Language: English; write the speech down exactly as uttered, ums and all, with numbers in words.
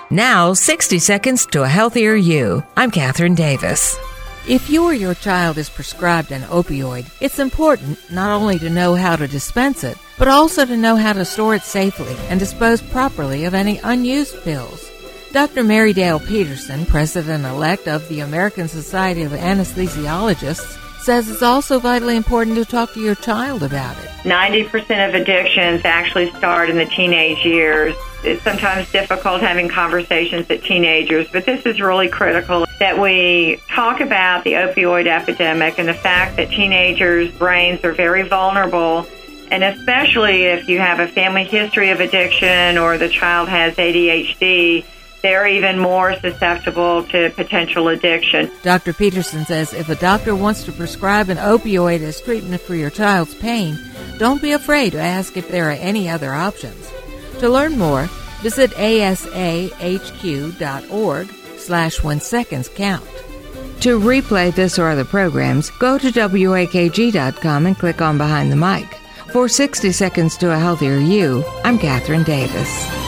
Now, sixty seconds to a healthier you. I'm Catherine Davis. If you or your child is prescribed an opioid, it's important not only to know how to dispense it, but also to know how to store it safely and dispose properly of any unused pills. Doctor Mary Dale Peterson, President-elect of the American Society of Anesthesiologists, says it's also vitally important to talk to your child about it. ninety percent of addictions actually start in the teenage years. It's sometimes difficult having conversations at teenagers, but this is really critical that we talk about the opioid epidemic and the fact that teenagers' brains are very vulnerable, and especially if you have a family history of addiction or the child has A D H D, they're even more susceptible to potential addiction. Doctor Peterson says if a doctor wants to prescribe an opioid as treatment for your child's pain, don't be afraid to ask if there are any other options. To learn more, visit asahq.org slash when seconds count. To replay this or other programs, go to W A K G dot com and click on Behind the Mic. For sixty seconds to a Healthier You, I'm Catherine Davis.